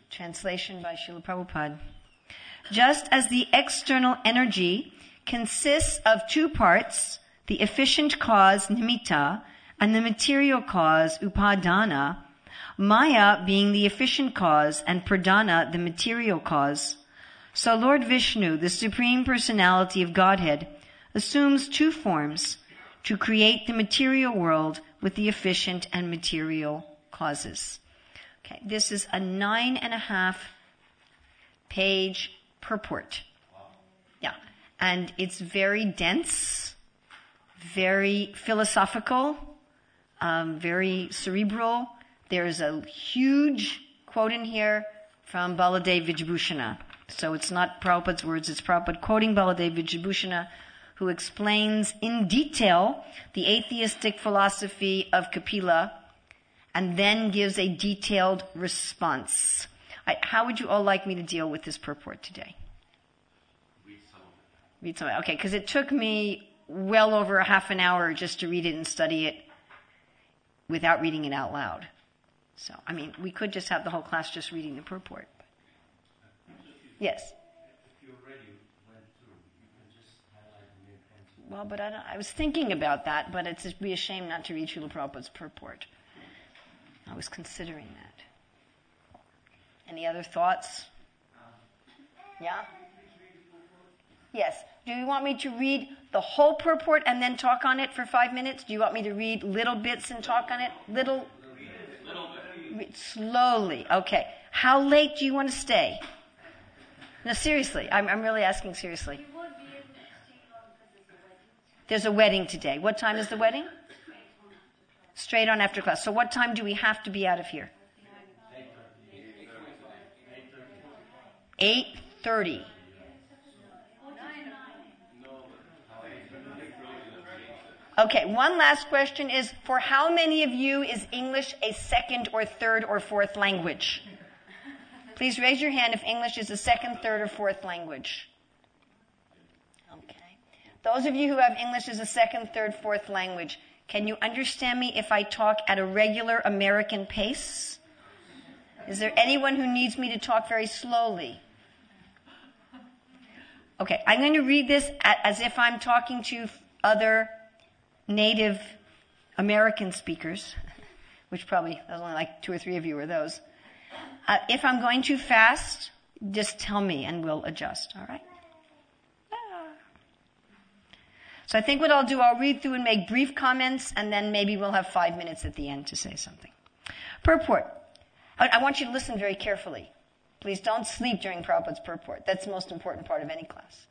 Translation by Srila Prabhupada. Just as the external energy consists of two parts, the efficient cause nimitta and the material cause upadana, Maya being the efficient cause and pradana the material cause, so Lord Vishnu, the Supreme Personality of Godhead, assumes two forms to create the material world with the efficient and material causes. Okay, this is a 9.5 page purport. Yeah, and it's very dense, very philosophical, very cerebral. There's a huge quote in here from Baladev Vijabhushana. So it's not Prabhupada's words, it's Prabhupada quoting Baladev Vijabhushana, who explains in detail the atheistic philosophy of Kapila and then gives a detailed response. How would you all like me to deal with this purport today? Read some of it. Okay, because it took me well over a half an hour just to read it and study it without reading it out loud. So, we could just have the whole class just reading the purport. Yes? If you already went through, you can just highlight the main points. Well, but I was thinking about that, but it'd be a shame not to read Srila Prabhupada's purport. I was considering that. Any other thoughts? Yeah? Yes. Do you want me to read the whole purport and then talk on it for 5 minutes? Do you want me to read little bits and talk on it? Little bit. Slowly. Okay. How late do you want to stay? No, seriously. I'm really asking seriously. We won't be able to stay long because there's a wedding. There's a wedding today. What time is the wedding? Straight on after class. So what time do we have to be out of here? 8:30. Okay, one last question is, for how many of you is English a second or third or fourth language? Please raise your hand if English is a second, third, or fourth language. Okay. Those of you who have English as a second, third, fourth language, can you understand me if I talk at a regular American pace? Is there anyone who needs me to talk very slowly? Okay, I'm going to read this as if I'm talking to other native American speakers, which probably, there's only like 2 or 3 of you are those. If I'm going too fast, just tell me and we'll adjust, all right? So I think what I'll do, I'll read through and make brief comments, and then maybe we'll have 5 minutes at the end to say something. Purport. I want you to listen very carefully. Please don't sleep during Prabhupada's purport. That's the most important part of any class.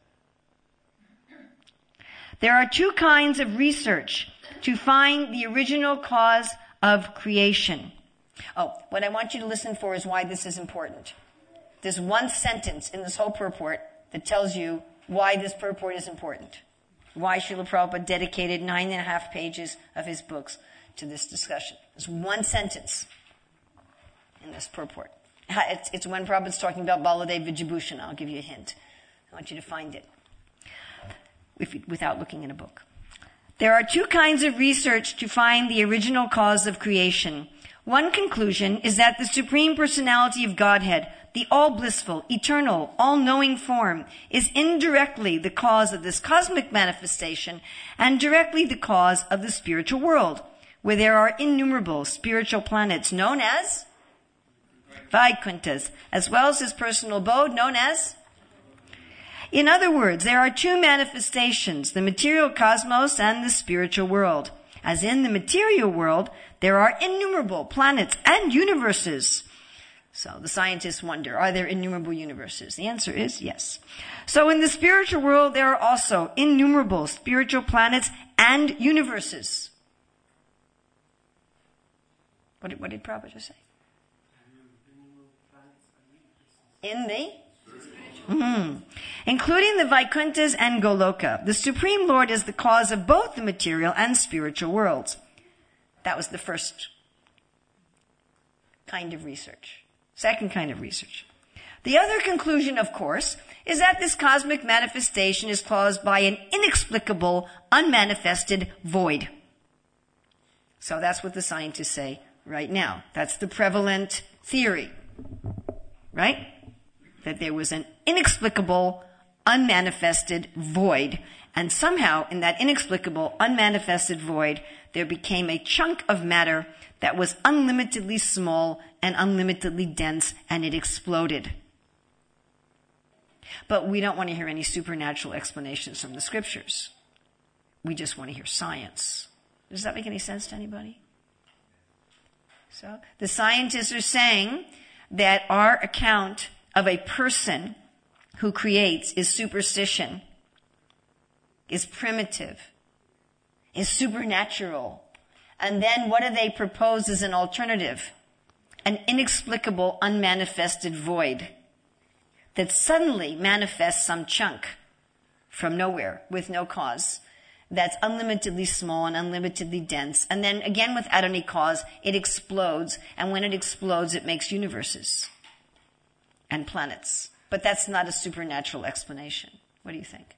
There are 2 kinds of research to find the original cause of creation. Oh, what I want you to listen for is why this is important. There's one sentence in this whole purport that tells you why this purport is important. Why Srila Prabhupada dedicated 9.5 pages of his books to this discussion. There's one sentence in this purport. It's when Prabhupada's talking about Baladev Vijabhushana. I'll give you a hint. I want you to find it without looking in a book. There are 2 kinds of research to find the original cause of creation. One conclusion is that the Supreme Personality of Godhead, the all-blissful, eternal, all-knowing form, is indirectly the cause of this cosmic manifestation and directly the cause of the spiritual world, where there are innumerable spiritual planets known as Vaikunthas, as well as his personal abode known as. In other words, there are 2 manifestations, the material cosmos and the spiritual world. As in the material world, there are innumerable planets and universes. So the scientists wonder, are there innumerable universes? The answer is yes. So in the spiritual world, there are also innumerable spiritual planets and universes. What did Prabhupada say? In the? Including the Vaikunthas and Goloka. The Supreme Lord is the cause of both the material and spiritual worlds. That was the first kind of research. Second kind of research. The other conclusion, of course, is that this cosmic manifestation is caused by an inexplicable, unmanifested void. So that's what the scientists say right now. That's the prevalent theory. right? That there was an inexplicable, unmanifested void. And somehow in that inexplicable, unmanifested void, there became a chunk of matter that was unlimitedly small and unlimitedly dense, and it exploded. But we don't want to hear any supernatural explanations from the scriptures. We just want to hear science. Does that make any sense to anybody? So the scientists are saying that our account of a person who creates is superstition, is primitive, is supernatural. And then what do they propose as an alternative? An inexplicable, unmanifested void that suddenly manifests some chunk from nowhere with no cause that's unlimitedly small and unlimitedly dense. And then again, without any cause, it explodes. And when it explodes, it makes universes and planets. But that's not a supernatural explanation. What do you think?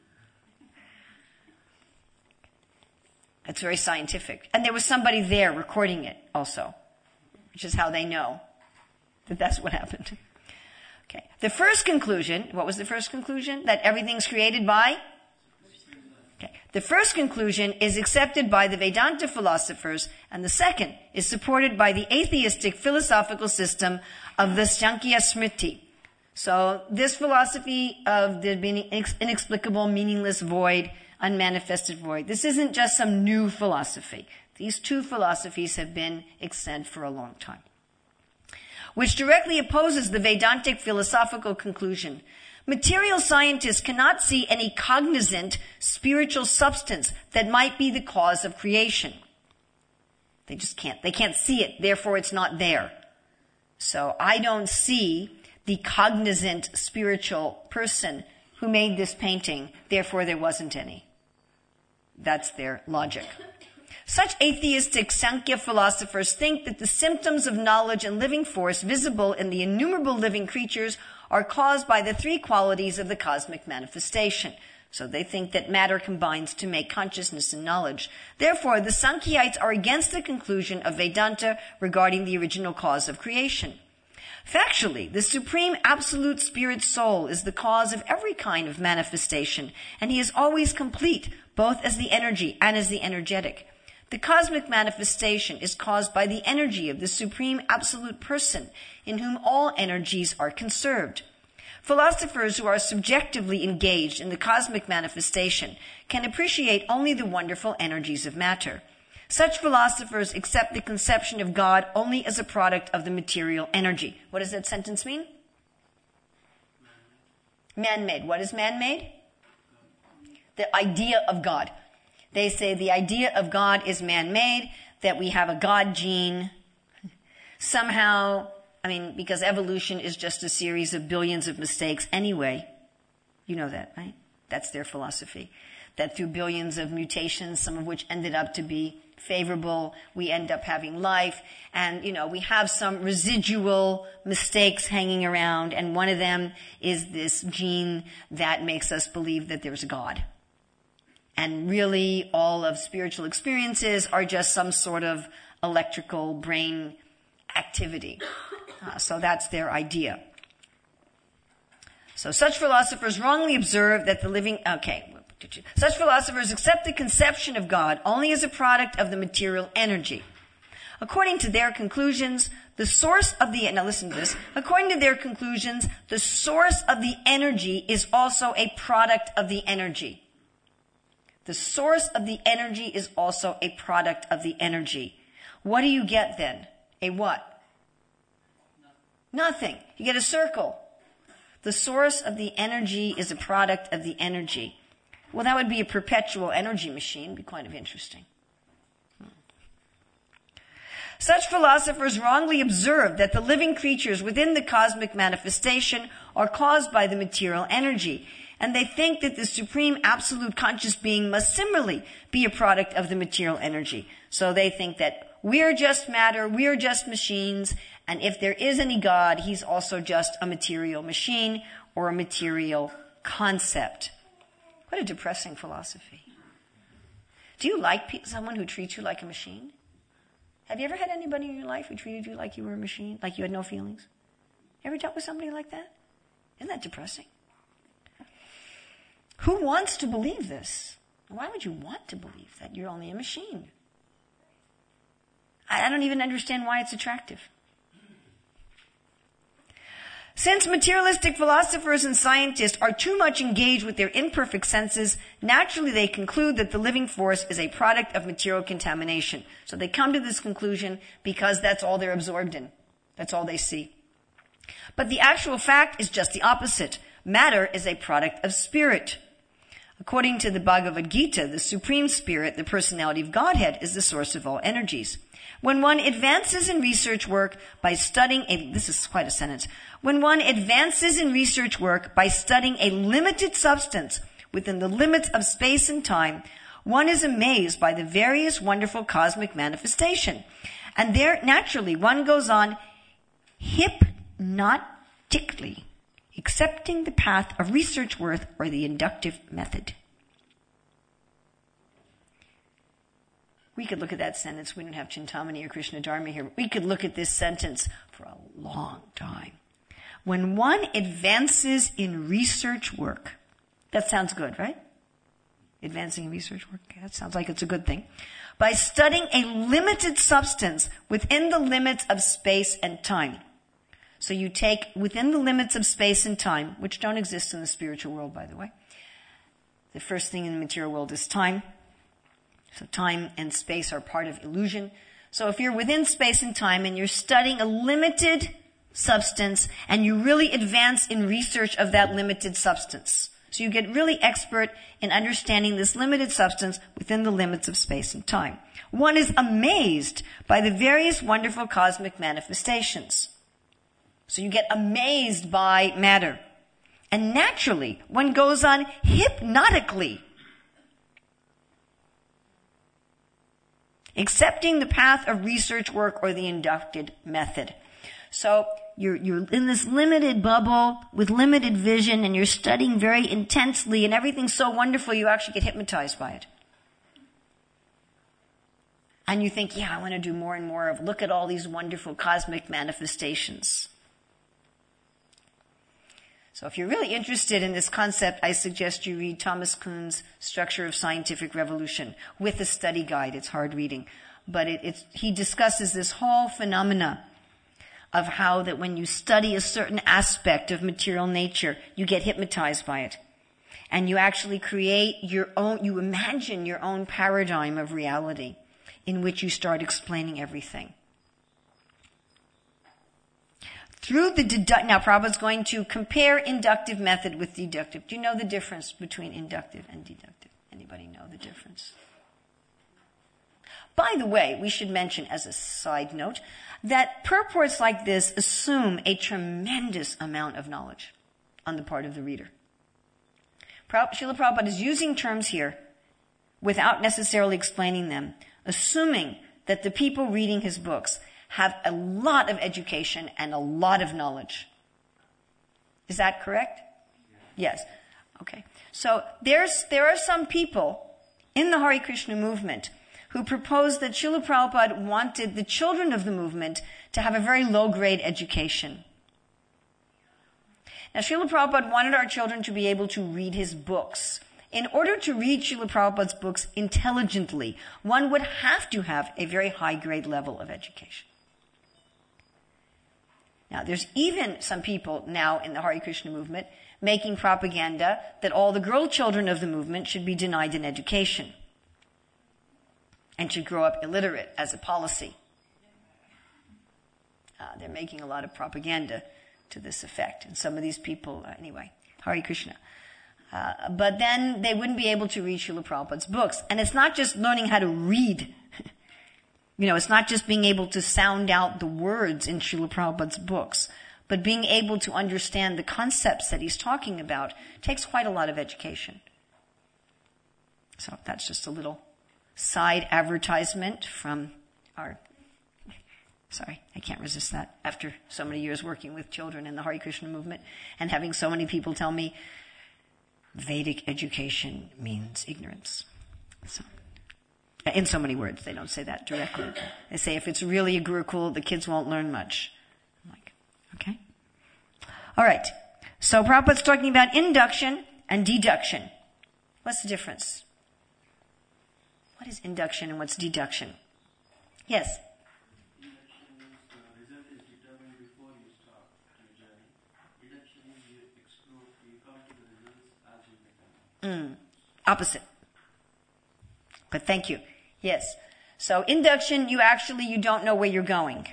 It's very scientific. And there was somebody there recording it also, which is how they know that that's what happened. Okay. The first conclusion, what was the first conclusion? That everything's created by? Okay. The first conclusion is accepted by the Vedanta philosophers, and the second is supported by the atheistic philosophical system of the Sankhya Smriti. So this philosophy of the inexplicable, meaningless void, unmanifested void, this isn't just some new philosophy. These two philosophies have been extant for a long time, which directly opposes the Vedantic philosophical conclusion. Material scientists cannot see any cognizant spiritual substance that might be the cause of creation. They just can't. They can't see it, therefore it's not there. So I don't see the cognizant spiritual person who made this painting, therefore there wasn't any. That's their logic. Such atheistic Sankhya philosophers think that the symptoms of knowledge and living force visible in the innumerable living creatures are caused by the three qualities of the cosmic manifestation. So they think that matter combines to make consciousness and knowledge. Therefore, the Sankhyites are against the conclusion of Vedanta regarding the original cause of creation. Factually, the supreme absolute spirit soul is the cause of every kind of manifestation, and he is always complete, both as the energy and as the energetic. The cosmic manifestation is caused by the energy of the supreme absolute person, in whom all energies are conserved. Philosophers who are subjectively engaged in the cosmic manifestation can appreciate only the wonderful energies of matter. Such philosophers accept the conception of God only as a product of the material energy. What does that sentence mean? Man-made. What is man-made? The idea of God. They say the idea of God is man-made, that we have a God gene. Somehow, because evolution is just a series of billions of mistakes anyway. You know that, right? That's their philosophy. That through billions of mutations, some of which ended up to be favorable, we end up having life. And, we have some residual mistakes hanging around. And one of them is this gene that makes us believe that there's a God. And really, all of spiritual experiences are just some sort of electrical brain activity. So that's their idea. So such philosophers wrongly observe that such philosophers accept the conception of God only as a product of the material energy. According to their conclusions, the source of the energy is also a product of the energy. The source of the energy is also a product of the energy. What do you get then? A what? Nothing. You get a circle. The source of the energy is a product of the energy. Well, that would be a perpetual energy machine. It'd be kind of interesting. Such philosophers wrongly observe that the living creatures within the cosmic manifestation are caused by the material energy. And they think that the supreme absolute conscious being must similarly be a product of the material energy. So they think that we're just matter, we're just machines, and if there is any God, he's also just a material machine or a material concept. What a depressing philosophy. Do you like someone who treats you like a machine? Have you ever had anybody in your life who treated you like you were a machine, like you had no feelings? Ever dealt with somebody like that? Isn't that depressing? Who wants to believe this? Why would you want to believe that you're only a machine? I don't even understand why it's attractive. Since materialistic philosophers and scientists are too much engaged with their imperfect senses, naturally they conclude that the living force is a product of material contamination. So they come to this conclusion because that's all they're absorbed in. That's all they see. But the actual fact is just the opposite. Matter is a product of spirit. According to the Bhagavad Gita, the Supreme Spirit, the personality of Godhead, is the source of all energies. When one advances in research work by studying this is quite a sentence. When one advances in research work by studying a limited substance within the limits of space and time, one is amazed by the various wonderful cosmic manifestation. And there, naturally, one goes on hypnotically accepting the path of research work or the inductive method. We could look at that sentence. We don't have Chintamani or Krishna Dharma here. We could look at this sentence for a long time. When one advances in research work, that sounds good, right? Advancing in research work, that sounds like it's a good thing. By studying a limited substance within the limits of space and time. So you take within the limits of space and time, which don't exist in the spiritual world, by the way. The first thing in the material world is time. So time and space are part of illusion. So if you're within space and time and you're studying a limited substance and you really advance in research of that limited substance. So you get really expert in understanding this limited substance within the limits of space and time. One is amazed by the various wonderful cosmic manifestations. So you get amazed by matter. And naturally, one goes on hypnotically accepting the path of research work or the inductive method. So you're in this limited bubble with limited vision and you're studying very intensely and everything's so wonderful you actually get hypnotized by it. And you think, yeah, I want to do more and more of, look at all these wonderful cosmic manifestations. So if you're really interested in this concept, I suggest you read Thomas Kuhn's Structure of Scientific Revolution with a study guide. It's hard reading. But he discusses this whole phenomena of how that when you study a certain aspect of material nature, you get hypnotized by it. And you actually create you imagine your own paradigm of reality in which you start explaining everything. Now Prabhupada's going to compare inductive method with deductive. Do you know the difference between inductive and deductive? Anybody know the difference? By the way, we should mention as a side note that purports like this assume a tremendous amount of knowledge on the part of the reader. Srila Prabhupada is using terms here without necessarily explaining them, assuming that the people reading his books have a lot of education and a lot of knowledge. Is that correct? Yes. Okay. So there are some people in the Hare Krishna movement who proposed that Srila Prabhupada wanted the children of the movement to have a very low-grade education. Now, Srila Prabhupada wanted our children to be able to read his books. In order to read Srila Prabhupada's books intelligently, one would have to have a very high-grade level of education. Now, there's even some people now in the Hare Krishna movement making propaganda that all the girl children of the movement should be denied an education and should grow up illiterate as a policy. They're making a lot of propaganda to this effect. And some of these people, anyway, Hare Krishna. But then they wouldn't be able to read Srila Prabhupada's books. And it's not just learning how to read. It's not just being able to sound out the words in Srila Prabhupada's books, but being able to understand the concepts that he's talking about takes quite a lot of education. So that's just a little side advertisement from sorry, I can't resist that after so many years working with children in the Hare Krishna movement and having so many people tell me Vedic education means ignorance. So, in so many words, they don't say that directly. They say if it's really a Gurukul, the kids won't learn much. I'm like, okay. All right. So Prabhupada's talking about induction and deduction. What's the difference? What is induction and what's deduction? Yes? Induction means the result is determined before you start your journey. Deduction means you explore, you come to the results as you become. Opposite. But thank you. Yes. So induction, you don't know where you're going.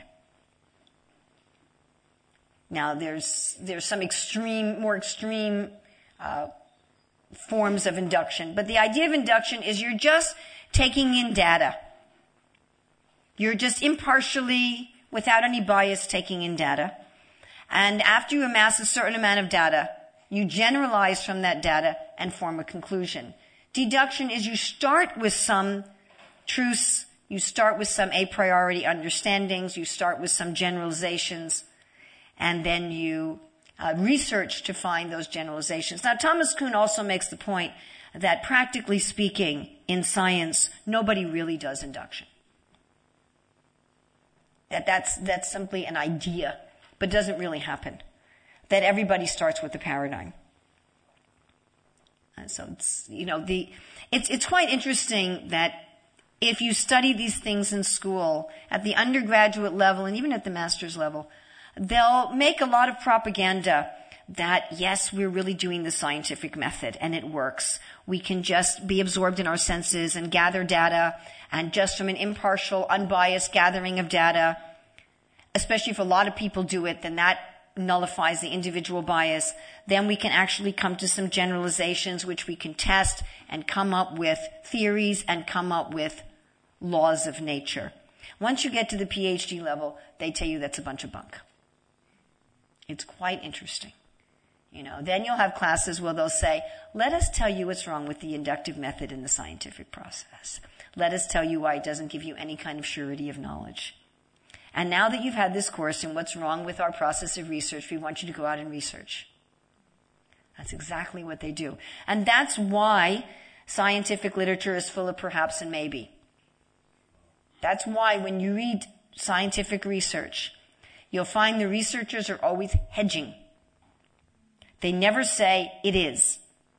Now there's some more extreme forms of induction. But the idea of induction is you're just taking in data. You're just impartially, without any bias, taking in data. And after you amass a certain amount of data, you generalize from that data and form a conclusion. Deduction is you start with some truths, you start with some a priori understandings, you start with some generalizations, and then you research to find those generalizations. Now, Thomas Kuhn also makes the point that practically speaking, in science, nobody really does induction. That's simply an idea, but doesn't really happen. That everybody starts with the paradigm. So it's quite interesting that if you study these things in school, at the undergraduate level and even at the master's level, they'll make a lot of propaganda that, yes, we're really doing the scientific method and it works. We can just be absorbed in our senses and gather data, and just from an impartial, unbiased gathering of data, especially if a lot of people do it, then that nullifies the individual bias. Then we can actually come to some generalizations which we can test and come up with theories and come up with laws of nature. Once you get to the PhD level, they tell you that's a bunch of bunk. It's quite interesting. Then you'll have classes where they'll say, let us tell you what's wrong with the inductive method in the scientific process. Let us tell you why it doesn't give you any kind of surety of knowledge. And now that you've had this course in what's wrong with our process of research, we want you to go out and research. That's exactly what they do. And that's why scientific literature is full of perhaps and maybe. That's why when you read scientific research, you'll find the researchers are always hedging. They never say it is.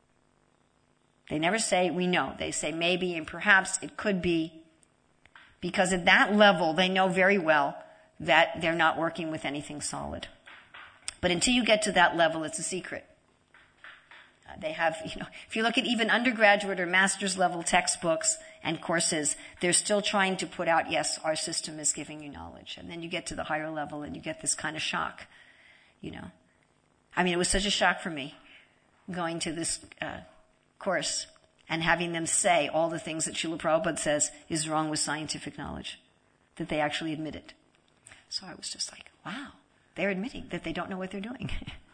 They never say we know. They say maybe and perhaps it could be. Because at that level, they know very well that they're not working with anything solid. But until you get to that level, it's a secret. They have, if you look at even undergraduate or master's level textbooks and courses, they're still trying to put out, yes, our system is giving you knowledge. And then you get to the higher level and you get this kind of shock, it was such a shock for me going to this course and having them say all the things that Srila Prabhupada says is wrong with scientific knowledge, that they actually admit it. So I was just like, wow, they're admitting that they don't know what they're doing.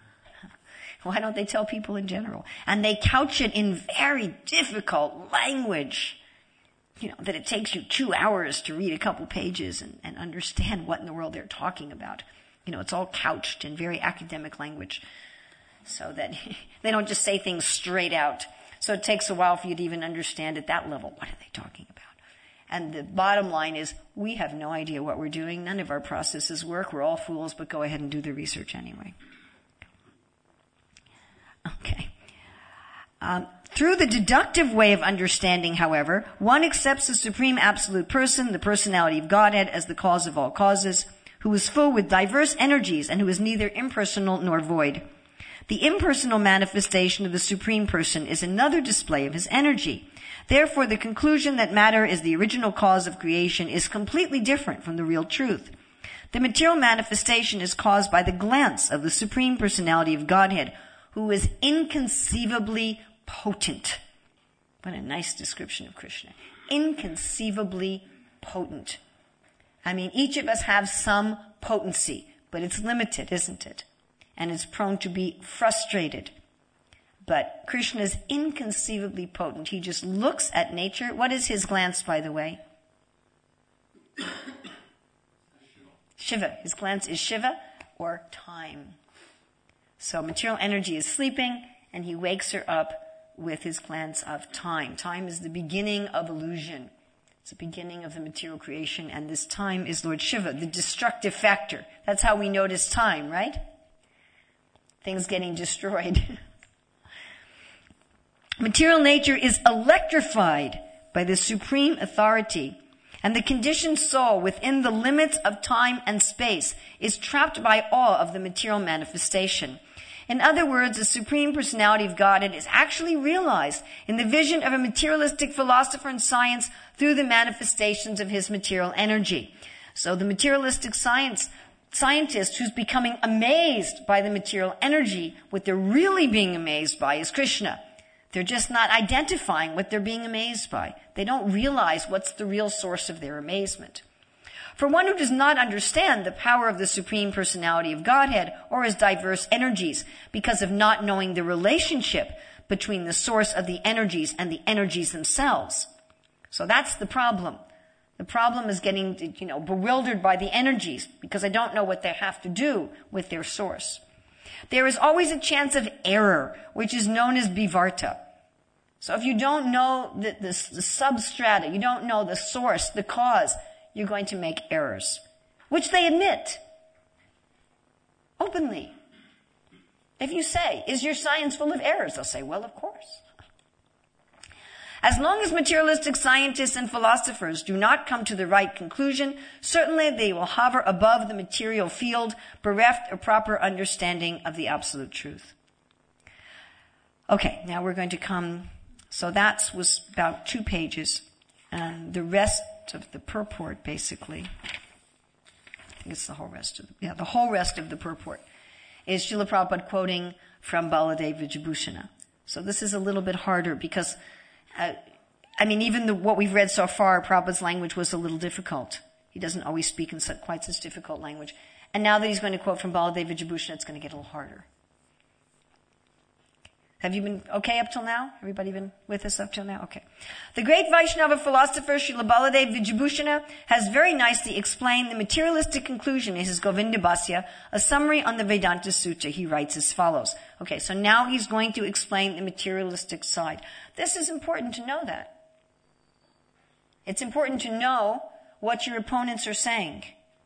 Why don't they tell people in general? And they couch it in very difficult language, that it takes you 2 hours to read a couple pages and understand what in the world they're talking about. It's all couched in very academic language so that they don't just say things straight out. So it takes a while for you to even understand at that level, what are they talking about? And the bottom line is, we have no idea what we're doing. None of our processes work. We're all fools, but go ahead and do the research anyway. Okay. Through the deductive way of understanding, however, one accepts the Supreme Absolute Person, the personality of Godhead, as the cause of all causes, who is full with diverse energies and who is neither impersonal nor void. The impersonal manifestation of the Supreme Person is another display of his energy. Therefore, the conclusion that matter is the original cause of creation is completely different from the real truth. The material manifestation is caused by the glance of the Supreme Personality of Godhead, who is inconceivably potent. What a nice description of Krishna. Inconceivably potent. Each of us have some potency, but it's limited, isn't it? And it's prone to be frustrated. But Krishna is inconceivably potent. He just looks at nature. What is his glance, by the way? Shiva. His glance is Shiva or time. So material energy is sleeping, and he wakes her up with his glance of time. Time is the beginning of illusion. It's the beginning of the material creation, and this time is Lord Shiva, the destructive factor. That's how we notice time, right? things getting destroyed. Material nature is electrified by the supreme authority, and the conditioned soul within the limits of time and space is trapped by awe of the material manifestation. In other words, the Supreme Personality of Godhead is actually realized in the vision of a materialistic philosopher in science through the manifestations of his material energy. So the materialistic scientist who's becoming amazed by the material energy, what they're really being amazed by is Krishna. They're just not identifying what they're being amazed by. They don't realize what's the real source of their amazement. For one who does not understand the power of the Supreme Personality of Godhead or his diverse energies because of not knowing the relationship between the source of the energies and the energies themselves. So that's the problem. The problem is getting, bewildered by the energies because I don't know what they have to do with their source. There is always a chance of error, which is known as bivarta. So if you don't know the substrata, you don't know the source, the cause, you're going to make errors, which they admit openly. If you say, is your science full of errors? They'll say, well, of course. As long as materialistic scientists and philosophers do not come to the right conclusion, certainly they will hover above the material field, bereft of proper understanding of the absolute truth. Okay, now we're going to come, so that was about 2 pages, and the rest of the purport, basically, I think it's the whole rest of the purport, is Srila Prabhupada quoting from Baladev Vijayabhushana. So this is a little bit harder because even what we've read so far, Prabhupada's language was a little difficult. He doesn't always speak in quite such difficult language. And now that he's going to quote from Baladev Vijayabhushana, it's going to get a little harder. Have you been okay up till now? Everybody been with us up till now? Okay. The great Vaishnava philosopher Srila Baladev Vijayabhushana has very nicely explained the materialistic conclusion in his Govinda Bhasya, a summary on the Vedanta Sutta. He writes as follows. Okay, so now he's going to explain the materialistic side. This is important to know that. It's important to know what your opponents are saying.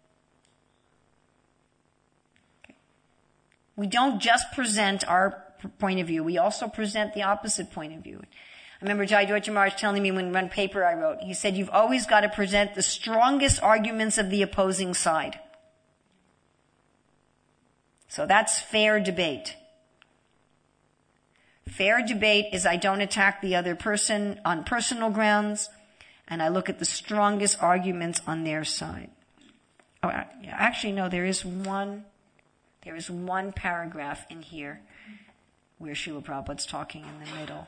Okay. We don't just present our point of view. We also present the opposite point of view. I remember Jai Dorje Maharaj telling me when one paper I wrote, he said, you've always got to present the strongest arguments of the opposing side. So that's fair debate. Fair debate is I don't attack the other person on personal grounds, and I look at the strongest arguments on their side. Oh, actually, no, there is one paragraph in here where Srila Prabhupada's talking in the middle.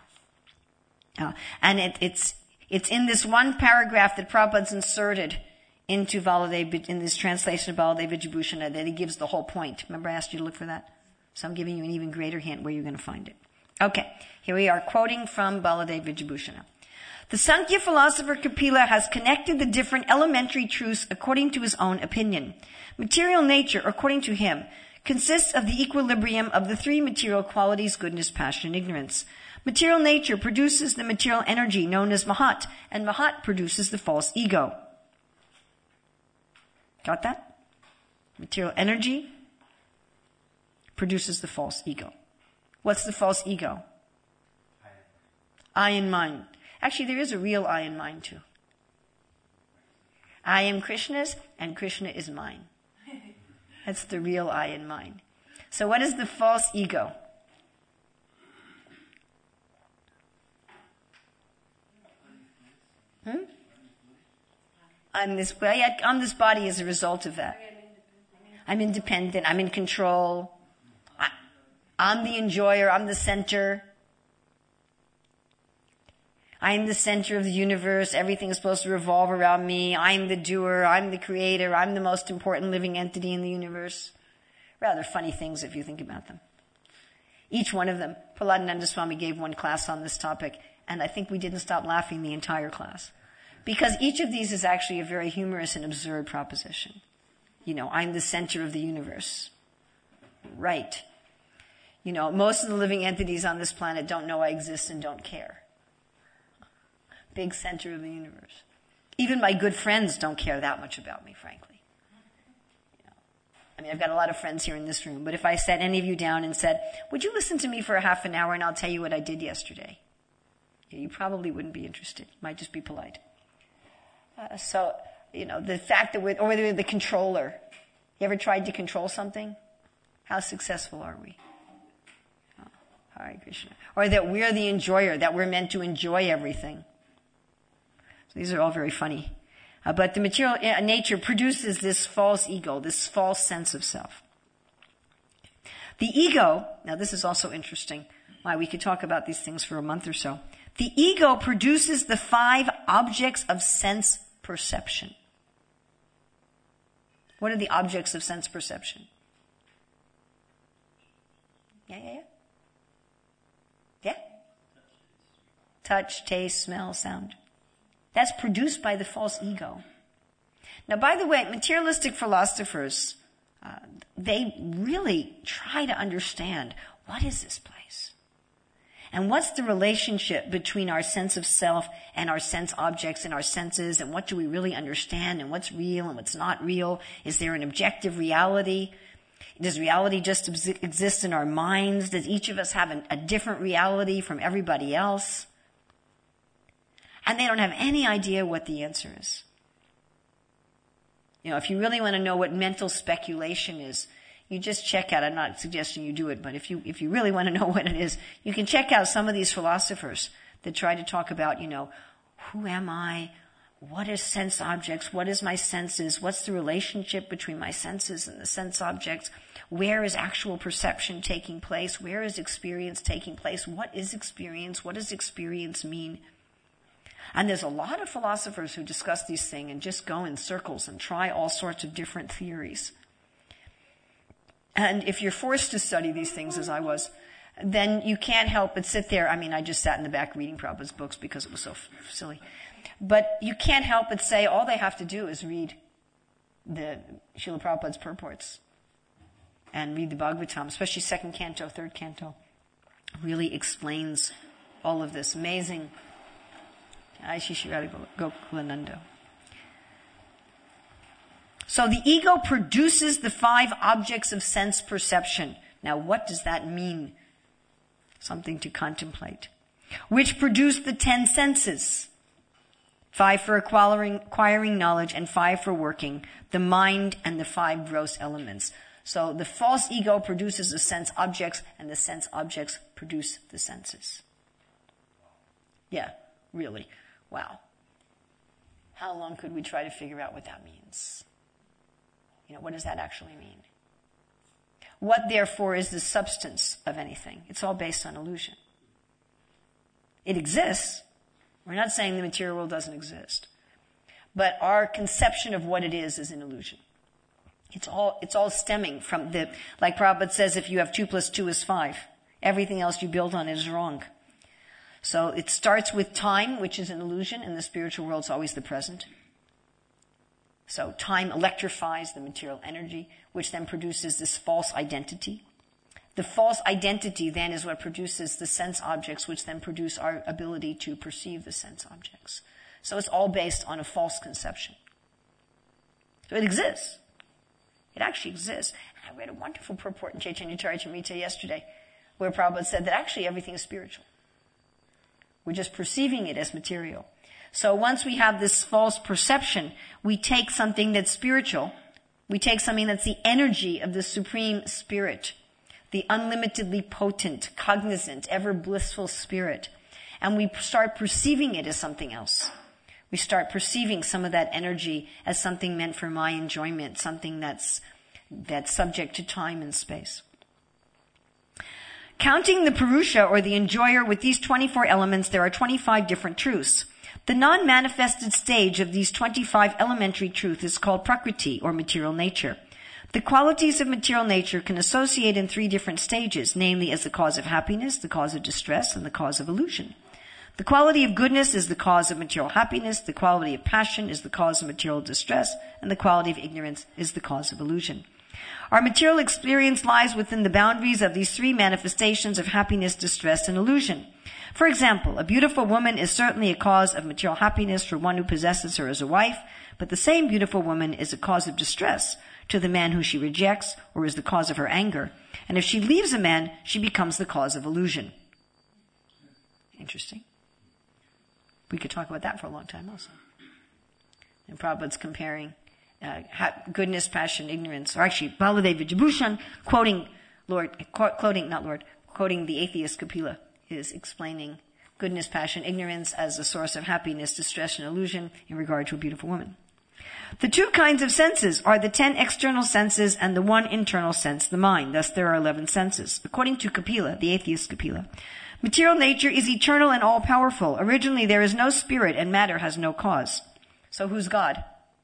And it's in this one paragraph that Prabhupada's inserted into in this translation of Baladev Vijayabhushana that he gives the whole point. Remember I asked you to look for that? So I'm giving you an even greater hint where you're going to find it. Okay, here we are quoting from Baladev Vijayabhushana. The Sankhya philosopher Kapila has connected the different elementary truths according to his own opinion. Material nature, according to him, consists of the equilibrium of the 3 material qualities, goodness, passion, and ignorance. Material nature produces the material energy known as Mahat, and Mahat produces the false ego. Got that? Material energy produces the false ego. What's the false ego? I and mine. Actually, there is a real I and mine too. I am Krishna's, and Krishna is mine. That's the real I and mine. So what is the false ego? I'm this body as a result of that. I'm independent. I'm in control. I'm the enjoyer. I'm the center. I'm the center of the universe. Everything is supposed to revolve around me. I'm the doer. I'm the creator. I'm the most important living entity in the universe. Rather funny things if you think about them. Each one of them. Prahladananda Swami gave one class on this topic, and I think we didn't stop laughing the entire class. Because each of these is actually a very humorous and absurd proposition. I'm the center of the universe. Right. Most of the living entities on this planet don't know I exist and don't care. Big center of the universe. Even my good friends don't care that much about me, frankly. I mean, I've got a lot of friends here in this room, but if I sat any of you down and said, would you listen to me for a half an hour and I'll tell you what I did yesterday? You probably wouldn't be interested. You might just be polite. The fact that or the controller. You ever tried to control something? How successful are we? Oh, Hare Krishna. Or that we're the enjoyer, that we're meant to enjoy everything. So these are all very funny. But the material nature produces this false ego, this false sense of self. The ego, now this is also interesting. Why, we could talk about these things for a month or so. The ego produces the 5 objects of sense perception. What are the objects of sense perception? Yeah? Touch, taste, smell, sound. That's produced by the false ego. Now, by the way, materialistic philosophers, they really try to understand, what is this place? And what's the relationship between our sense of self and our sense objects and our senses, and what do we really understand, and what's real and what's not real? Is there an objective reality? Does reality just exist in our minds? Does each of us have a different reality from everybody else? And they don't have any idea what the answer is. If you really want to know what mental speculation is, you just check out, I'm not suggesting you do it, but if you really want to know what it is, you can check out some of these philosophers that try to talk about, who am I? What is sense objects? What is my senses? What's the relationship between my senses and the sense objects? Where is actual perception taking place? Where is experience taking place? What is experience? What does experience mean? And there's a lot of philosophers who discuss these things and just go in circles and try all sorts of different theories. And if you're forced to study these things, as I was, then you can't help but sit there. I mean, I just sat in the back reading Prabhupada's books because it was so silly. But you can't help but say all they have to do is read the Srila Prabhupada's purports and read the Bhagavatam, especially 2nd canto, 3rd canto. Really explains all of this amazing. Gokulananda. So the ego produces the 5 objects of sense perception. Now, what does that mean? Something to contemplate. Which produce the 10 senses. 5 for acquiring knowledge and 5 for working, the mind and the 5 gross elements. So the false ego produces the sense objects, and the sense objects produce the senses. Yeah, really. Wow. How long could we try to figure out what that means? What does that actually mean? What, therefore, is the substance of anything? It's all based on illusion. It exists. We're not saying the material world doesn't exist. But our conception of what it is an illusion. It's all stemming from like Prabhupada says, if you have 2 + 2 is 5. Everything else you build on is wrong. So it starts with time, which is an illusion. In the spiritual world, it's always the present. So time electrifies the material energy, which then produces this false identity. The false identity then is what produces the sense objects, which then produce our ability to perceive the sense objects. So it's all based on a false conception. So it exists. It actually exists. And I read a wonderful purport in Chaitanya Charitamrita yesterday, where Prabhupada said that actually everything is spiritual. We're just perceiving it as material. So once we have this false perception, we take something that's spiritual. We take something that's the energy of the Supreme Spirit, the unlimitedly potent, cognizant, ever blissful Spirit, and we start perceiving it as something else. We start perceiving some of that energy as something meant for my enjoyment, something that's subject to time and space. Counting the Purusha, or the enjoyer, with these 24 elements, there are 25 different truths. The non-manifested stage of these 25 elementary truths is called Prakriti, or material nature. The qualities of material nature can associate in 3 different stages, namely as the cause of happiness, the cause of distress, and the cause of illusion. The quality of goodness is the cause of material happiness, the quality of passion is the cause of material distress, and the quality of ignorance is the cause of illusion. Our material experience lies within the boundaries of these 3 manifestations of happiness, distress, and illusion. For example, a beautiful woman is certainly a cause of material happiness for one who possesses her as a wife, but the same beautiful woman is a cause of distress to the man who she rejects or is the cause of her anger. And if she leaves a man, she becomes the cause of illusion. Interesting. We could talk about that for a long time also. And Prabhupada's comparing goodness, passion, ignorance, or actually Baladeva Vijabhushan, quoting the atheist Kapila, is explaining goodness, passion, ignorance as a source of happiness, distress, and illusion in regard to a beautiful woman. The two kinds of senses are the 10 external senses and the one internal sense, the mind. Thus there are 11 senses. According to Kapila, the atheist Kapila, material nature is eternal and all-powerful. Originally there is no spirit and matter has no cause. So who's God?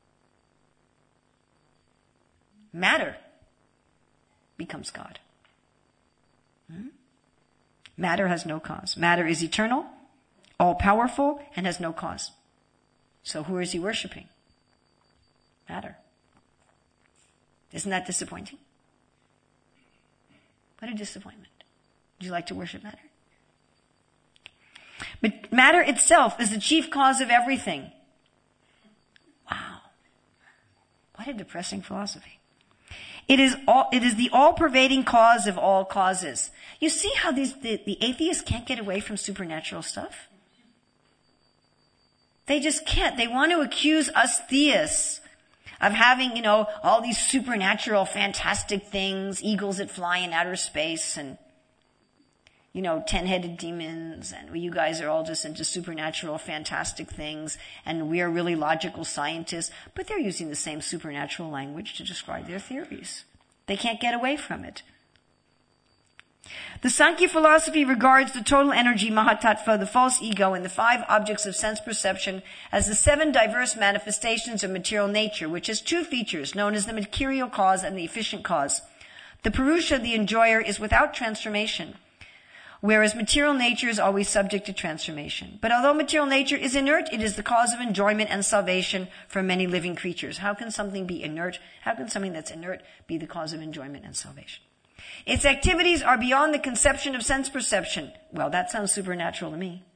Matter becomes God. Matter has no cause. Matter is eternal, all-powerful, and has no cause. So who is he worshiping? Matter. Isn't that disappointing? What a disappointment. Would you like to worship matter? But matter itself is the chief cause of everything. Wow. What a depressing philosophy. It is the all-pervading cause of all causes. You see how the atheists can't get away from supernatural stuff? They just can't. They want to accuse us theists of having, all these supernatural, fantastic things, eagles that fly in outer space, and, 10-headed demons, and you guys are all just into supernatural, fantastic things, and we're really logical scientists, but they're using the same supernatural language to describe their theories. They can't get away from it. The Sankhya philosophy regards the total energy, Mahatattva, the false ego, and the 5 objects of sense perception as the 7 diverse manifestations of material nature, which has 2 features, known as the material cause and the efficient cause. The Purusha, the enjoyer, is without transformation, whereas material nature is always subject to transformation. But although material nature is inert, it is the cause of enjoyment and salvation for many living creatures. How can something be inert? How can something that's inert be the cause of enjoyment and salvation? Its activities are beyond the conception of sense perception. Well, that sounds supernatural to me.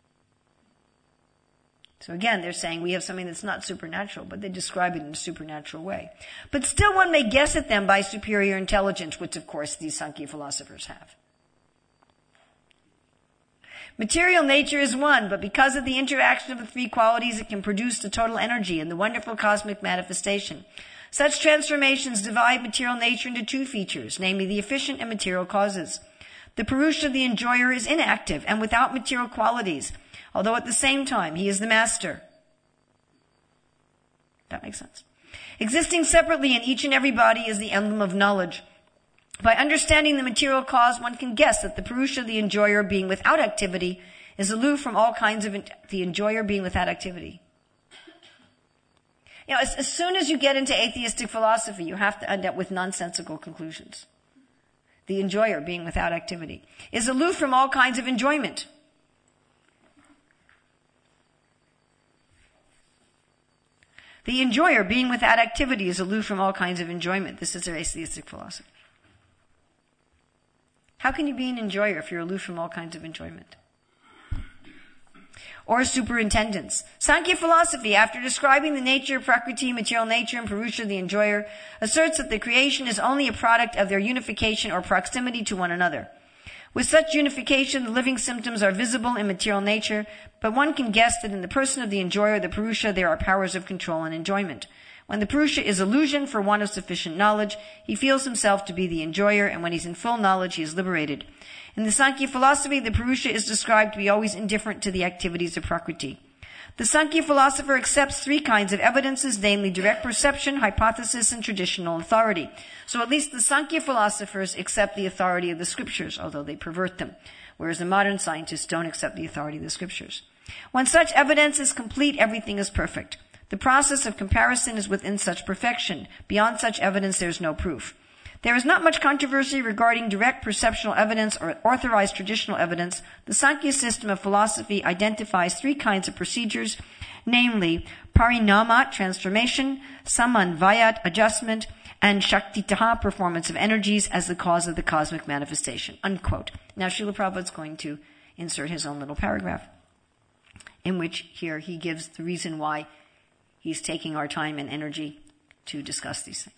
So again, they're saying we have something that's not supernatural, but they describe it in a supernatural way. But still one may guess at them by superior intelligence, which of course these Sankhya philosophers have. Material nature is one, but because of the interaction of the 3 qualities, it can produce the total energy and the wonderful cosmic manifestation. Such transformations divide material nature into 2 features, namely the efficient and material causes. The Purusha, the enjoyer, is inactive and without material qualities, although at the same time he is the master. That makes sense. Existing separately in each and every body is the emblem of knowledge. By understanding the material cause, one can guess that the Purusha, the enjoyer, being without activity, is aloof from all kinds of the enjoyer being without activity. As soon as you get into atheistic philosophy, you have to end up with nonsensical conclusions. The enjoyer, being without activity, is aloof from all kinds of enjoyment. The enjoyer, being without activity, is aloof from all kinds of enjoyment. This is their atheistic philosophy. How can you be an enjoyer if you're aloof from all kinds of enjoyment? Or superintendence. Sankhya philosophy, after describing the nature of Prakriti, material nature, and Purusha, the enjoyer, asserts that the creation is only a product of their unification or proximity to one another. With such unification, the living symptoms are visible in material nature, but one can guess that in the person of the enjoyer, the Purusha, there are powers of control and enjoyment. When the Purusha is illusion for want of sufficient knowledge, he feels himself to be the enjoyer, and when he's in full knowledge, he is liberated. In the Sankhya philosophy, the Purusha is described to be always indifferent to the activities of Prakriti. The Sankhya philosopher accepts 3 kinds of evidences, namely direct perception, hypothesis, and traditional authority. So at least the Sankhya philosophers accept the authority of the scriptures, although they pervert them, whereas the modern scientists don't accept the authority of the scriptures. When such evidence is complete, everything is perfect. The process of comparison is within such perfection. Beyond such evidence, there is no proof. There is not much controversy regarding direct perceptual evidence or authorized traditional evidence. The Sankhya system of philosophy identifies 3 kinds of procedures, namely parinamat, transformation, samanvayat, adjustment, and shaktitaha, performance of energies, as the cause of the cosmic manifestation. Unquote. Now Srila Prabhupada is going to insert his own little paragraph, in which here he gives the reason why he's taking our time and energy to discuss these things.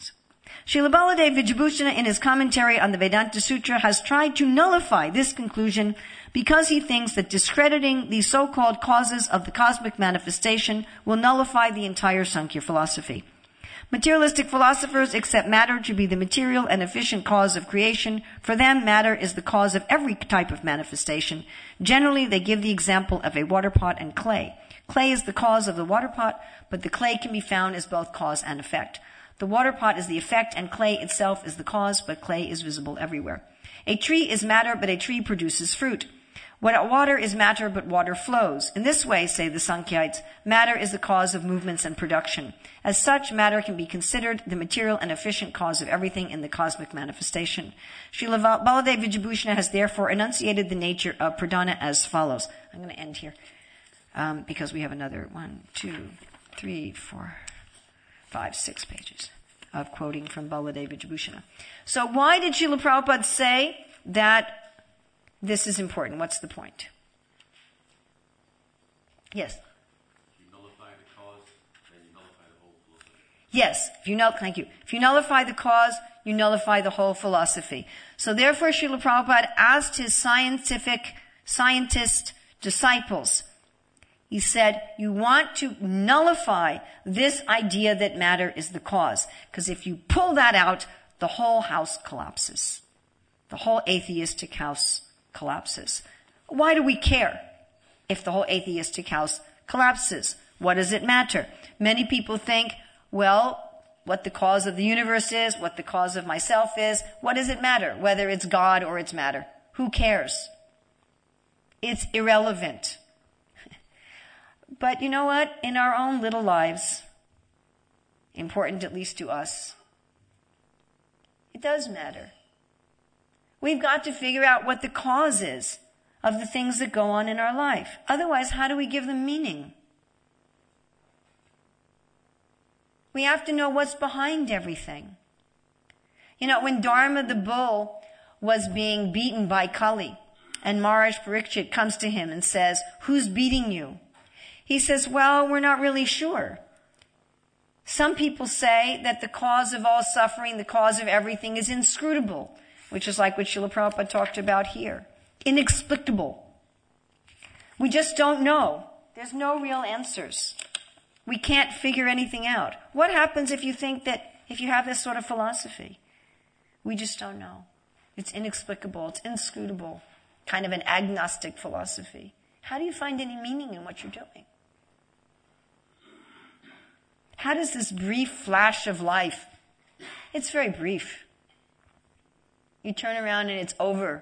Srila Baladev Vijayabhusana in his commentary on the Vedanta Sutra has tried to nullify this conclusion because he thinks that discrediting these so-called causes of the cosmic manifestation will nullify the entire Sankhya philosophy. Materialistic philosophers accept matter to be the material and efficient cause of creation. For them, matter is the cause of every type of manifestation. Generally, they give the example of a water pot and clay. Clay is the cause of the water pot, but the clay can be found as both cause and effect. The water pot is the effect and clay itself is the cause, but clay is visible everywhere. A tree is matter, but a tree produces fruit. Water is matter, but water flows. In this way, say the Sankhites, matter is the cause of movements and production. As such, matter can be considered the material and efficient cause of everything in the cosmic manifestation. Srila Baladev Vijayabhusana has therefore enunciated the nature of pradhana as follows. I'm going to end here, because we have another 1, 2, 3, 4, 5, 6 pages of quoting from Baladev Vijayabhusana. So why did Srila Prabhupada say that this is important? What's the point? Yes? If you nullify the cause, then you nullify the whole philosophy. Yes. Thank you. If you nullify the cause, you nullify the whole philosophy. So therefore, Srila Prabhupada asked his scientist disciples, he said, you want to nullify this idea that matter is the cause. Because if you pull that out, the whole house collapses. The whole atheistic house collapses. Why do we care if the whole atheistic house collapses? What does it matter? Many people think, well, what the cause of the universe is, what the cause of myself is, what does it matter? Whether it's God or it's matter. Who cares? It's irrelevant. But you know what? In our own little lives, important at least to us, it does matter. We've got to figure out what the cause is of the things that go on in our life. Otherwise, how do we give them meaning? We have to know what's behind everything. You know, when Dharma the bull was being beaten by Kali, and Maharaj Parikshit comes to him and says, who's beating you? He says, well, we're not really sure. Some people say that the cause of all suffering, the cause of everything is inscrutable, which is like what Srila Prabhupada talked about here. Inexplicable. We just don't know. There's no real answers. We can't figure anything out. What happens if you have this sort of philosophy? We just don't know. It's inexplicable. It's inscrutable. Kind of an agnostic philosophy. How do you find any meaning in what you're doing? How does this brief flash of life, it's very brief. You turn around and it's over.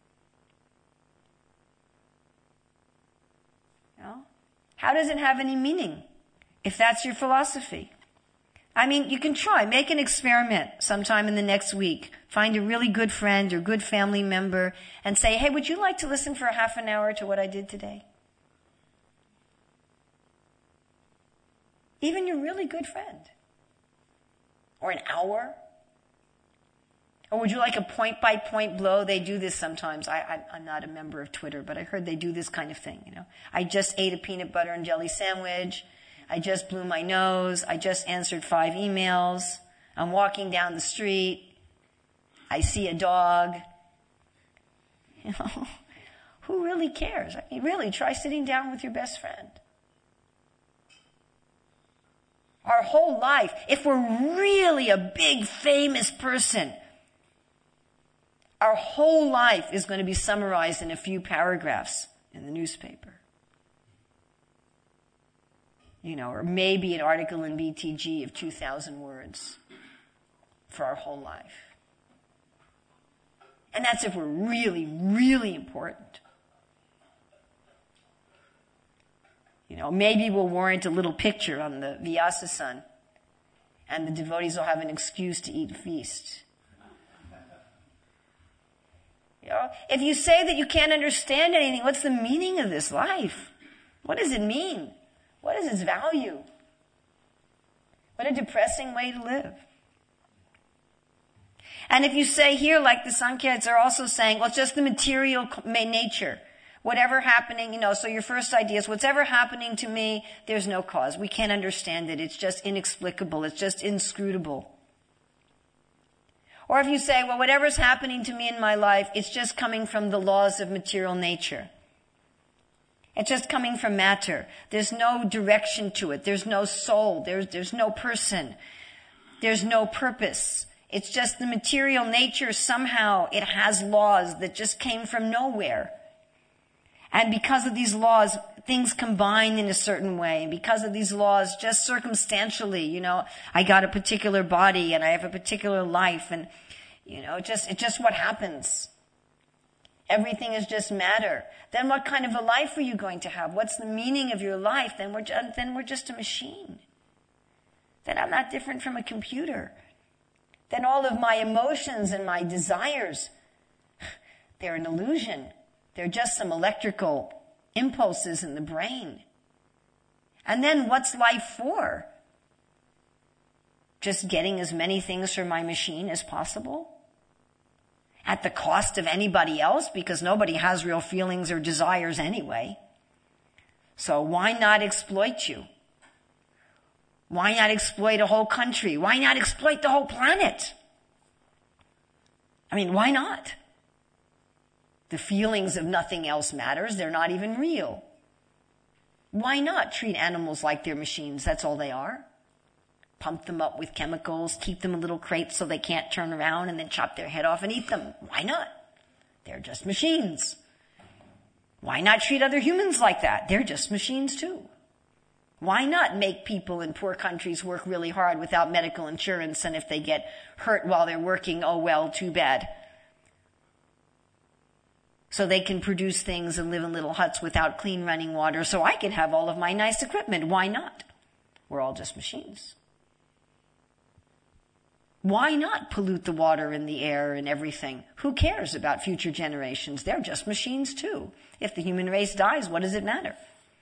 You know? How does it have any meaning if that's your philosophy? I mean, you can try. Make an experiment sometime in the next week. Find a really good friend or good family member and say, hey, would you like to listen for a half an hour to what I did today? Even your really good friend. Or an hour. Or would you like a point-by-point blow? They do this sometimes. I'm not a member of Twitter, but I heard they do this kind of thing, you know. I just ate a peanut butter and jelly sandwich. I just blew my nose. I just answered 5 emails. I'm walking down the street. I see a dog. You know, who really cares? I mean, really, try sitting down with your best friend. Our whole life, if we're really a big, famous person, our whole life is going to be summarized in a few paragraphs in the newspaper. You know, or maybe an article in BTG of 2,000 words for our whole life. And that's if we're really, really important. You know, maybe we'll warrant a little picture on the Vyasa Sun, and the devotees will have an excuse to eat a feast. You know, if you say that you can't understand anything, what's the meaning of this life? What does it mean? What is its value? What a depressing way to live. And if you say here, like the Sankhites are also saying, well, it's just the material nature. Whatever happening, you know, so your first idea is, whatever happening to me, there's no cause. We can't understand it. It's just inexplicable. It's just inscrutable. Or if you say, well, whatever's happening to me in my life, it's just coming from the laws of material nature. It's just coming from matter. There's no direction to it. There's no soul. There's no person. There's no purpose. It's just the material nature. Somehow it has laws that just came from nowhere. And because of these laws, things combine in a certain way. And because of these laws, just circumstantially, I got a particular body and I have a particular life, and, it's just what happens. Everything is just matter. Then what kind of a life are you going to have? What's the meaning of your life? Then we're just a machine. Then I'm not different from a computer. Then all of my emotions and my desires, they're an illusion. They're just some electrical impulses in the brain. And then what's life for? Just getting as many things from my machine as possible? At the cost of anybody else, because nobody has real feelings or desires anyway. So why not exploit you? Why not exploit a whole country? Why not exploit the whole planet? Why not? The feelings of nothing else matters. They're not even real. Why not treat animals like they're machines? That's all they are. Pump them up with chemicals, keep them in little crates so they can't turn around, and then chop their head off and eat them. Why not? They're just machines. Why not treat other humans like that? They're just machines too. Why not make people in poor countries work really hard without medical insurance, and if they get hurt while they're working, oh well, too bad. So they can produce things and live in little huts without clean running water, so I can have all of my nice equipment. Why not? We're all just machines. Why not pollute the water and the air and everything? Who cares about future generations? They're just machines too. If the human race dies, what does it matter?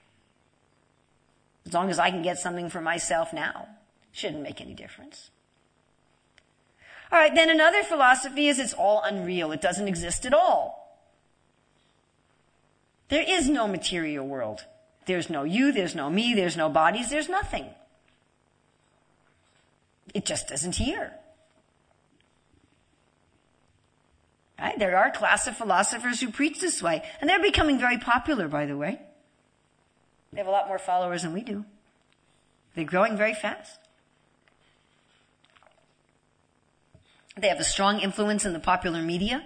As long as I can get something for myself now, shouldn't make any difference. All right, then another philosophy is it's all unreal. It doesn't exist at all. There is no material world. There's no you, there's no me, there's no bodies, there's nothing. It just isn't here. Right? There are a class of philosophers who preach this way, and they're becoming very popular, by the way. They have a lot more followers than we do. They're growing very fast. They have a strong influence in the popular media.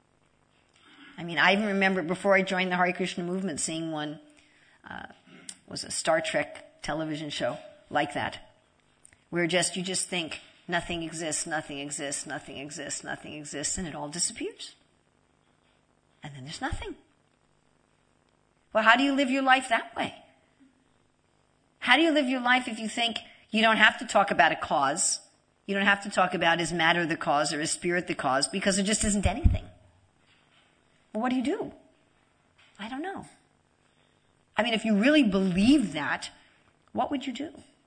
I even remember before I joined the Hare Krishna movement seeing one, was a Star Trek television show like that, where you just think nothing exists, nothing exists, nothing exists, nothing exists, and it all disappears. And then there's nothing. Well, how do you live your life that way? How do you live your life if you think you don't have to talk about a cause? You don't have to talk about is matter the cause or is spirit the cause, because there just isn't anything. Well, what do? I don't know. If you really believe that, what would you do?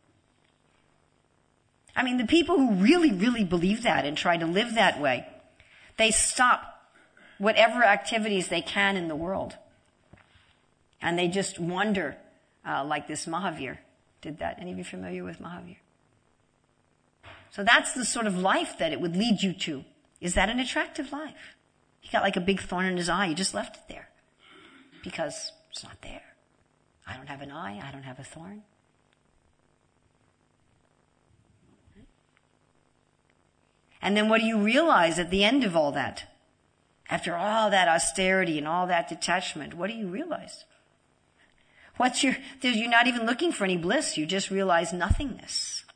The people who really, really believe that and try to live that way, they stop whatever activities they can in the world. And they just wander, like this Mahavir did that. Any of you familiar with Mahavir? So that's the sort of life that it would lead you to. Is that an attractive life? He got like a big thorn in his eye. You just left it there because it's not there. I don't have an eye. I don't have a thorn. And then what do you realize at the end of all that? After all that austerity and all that detachment, what do you realize? You're not even looking for any bliss. You just realize nothingness.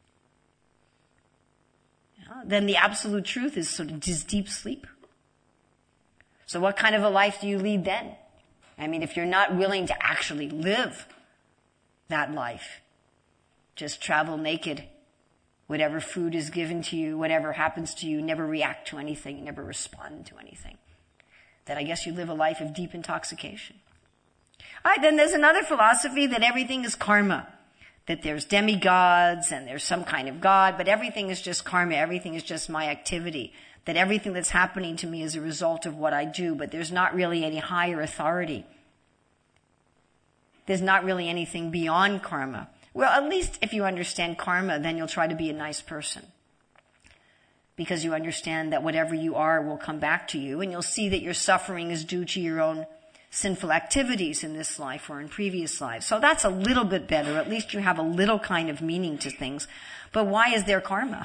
Then the absolute truth is sort of just deep sleep. So what kind of a life do you lead then? If you're not willing to actually live that life, just travel naked, whatever food is given to you, whatever happens to you, never react to anything, never respond to anything, then I guess you live a life of deep intoxication. All right, then there's another philosophy that everything is karma, that there's demigods and there's some kind of God, but everything is just karma, everything is just my activity, that everything that's happening to me is a result of what I do, but there's not really any higher authority. There's not really anything beyond karma. Well, at least if you understand karma, then you'll try to be a nice person. because you understand that whatever you are will come back to you, and you'll see that your suffering is due to your own sinful activities in this life or in previous lives. So that's a little bit better. At least you have a little kind of meaning to things. But why is there karma?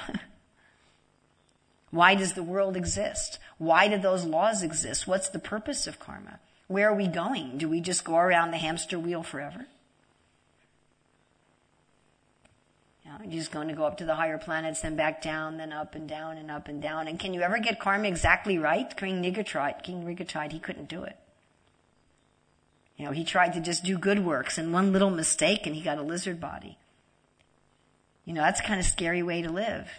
Why does the world exist? Why do those laws exist? What's the purpose of karma? Where are we going? Do we just go around the hamster wheel forever? You're just going to go up to the higher planets, then back down, then up and down and up and down. And can you ever get karma exactly right? King Rigotide, he couldn't do it. He tried to just do good works, and one little mistake and he got a lizard body. That's a kind of scary way to live.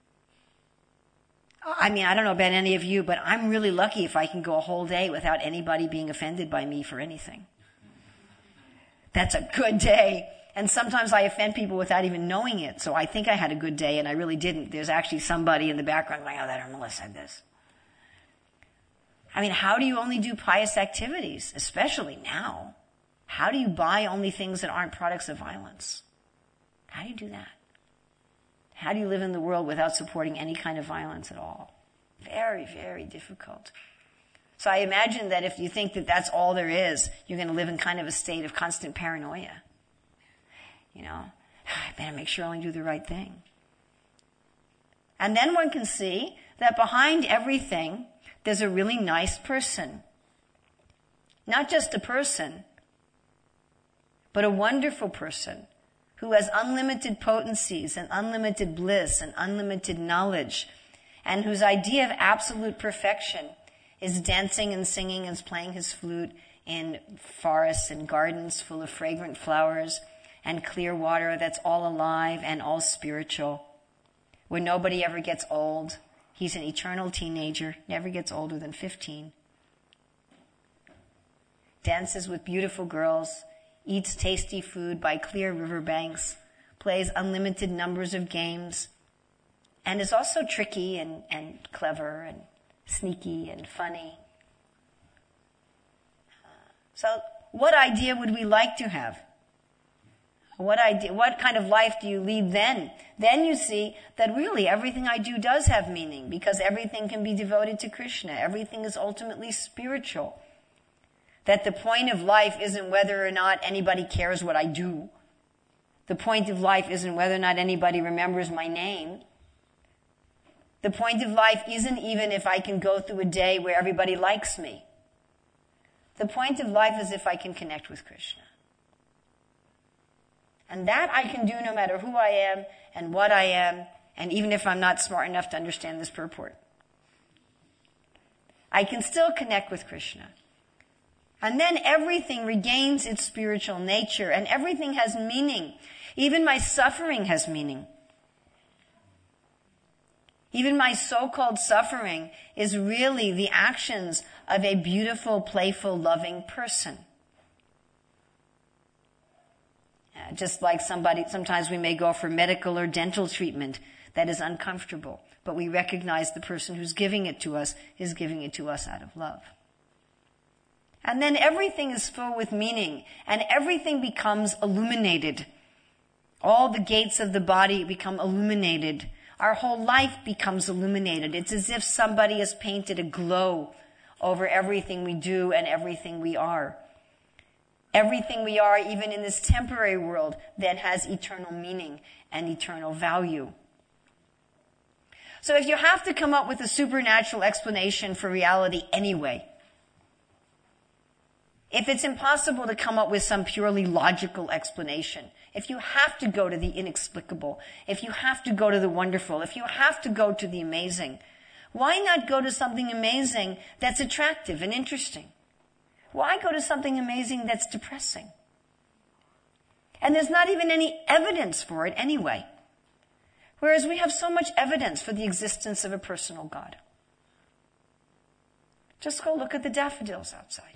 I don't know about any of you, but I'm really lucky if I can go a whole day without anybody being offended by me for anything. That's a good day. And sometimes I offend people without even knowing it. So I think I had a good day and I really didn't. There's actually somebody in the background going, oh, that Melissa said this. How do you only do pious activities, especially now? How do you buy only things that aren't products of violence? How do you do that? How do you live in the world without supporting any kind of violence at all? Very, very difficult. So I imagine that if you think that that's all there is, you're going to live in kind of a state of constant paranoia. I better make sure I only do the right thing. And then one can see that behind everything, there's a really nice person. Not just a person, but a wonderful person who has unlimited potencies and unlimited bliss and unlimited knowledge, and whose idea of absolute perfection is dancing and singing and playing his flute in forests and gardens full of fragrant flowers and clear water that's all alive and all spiritual, where nobody ever gets old. He's an eternal teenager, never gets older than 15. Dances with beautiful girls, eats tasty food by clear riverbanks, plays unlimited numbers of games, and is also tricky and clever and sneaky and funny. So what idea would we like to have? What kind of life do you lead then? Then you see that really everything I do does have meaning, because everything can be devoted to Krishna. Everything is ultimately spiritual. That the point of life isn't whether or not anybody cares what I do. The point of life isn't whether or not anybody remembers my name. The point of life isn't even if I can go through a day where everybody likes me. The point of life is if I can connect with Krishna. And that I can do no matter who I am and what I am, and even if I'm not smart enough to understand this purport. I can still connect with Krishna. And then everything regains its spiritual nature, and everything has meaning. Even my suffering has meaning. Even my so-called suffering is really the actions of a beautiful, playful, loving person. Just like sometimes we may go for medical or dental treatment that is uncomfortable, but we recognize the person who's giving it to us is giving it to us out of love. And then everything is filled with meaning, and everything becomes illuminated. All the gates of the body become illuminated. Our whole life becomes illuminated. It's as if somebody has painted a glow over everything we do and everything we are. Everything we are, even in this temporary world, then has eternal meaning and eternal value. So if you have to come up with a supernatural explanation for reality anyway, if it's impossible to come up with some purely logical explanation, if you have to go to the inexplicable, if you have to go to the wonderful, if you have to go to the amazing, why not go to something amazing that's attractive and interesting? Why go to something amazing that's depressing? And there's not even any evidence for it anyway. Whereas we have so much evidence for the existence of a personal God. Just go look at the daffodils outside.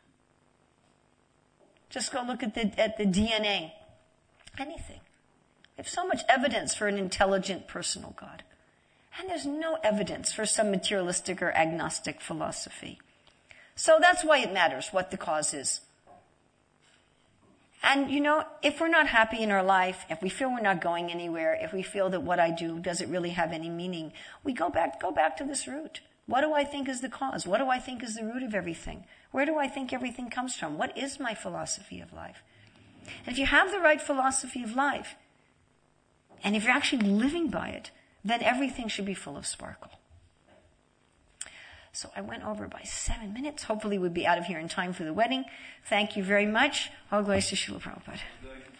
Just go look at the DNA. Anything. We have so much evidence for an intelligent personal God. And there's no evidence for some materialistic or agnostic philosophy. So that's why it matters what the cause is. And if we're not happy in our life, if we feel we're not going anywhere, if we feel that what I do doesn't really have any meaning, we go back to this root. What do I think is the cause? What do I think is the root of everything? Where do I think everything comes from? What is my philosophy of life? And if you have the right philosophy of life, and if you're actually living by it, then everything should be full of sparkle. So I went over by 7 minutes. Hopefully we'll be out of here in time for the wedding. Thank you very much. All glories to Srila Prabhupada.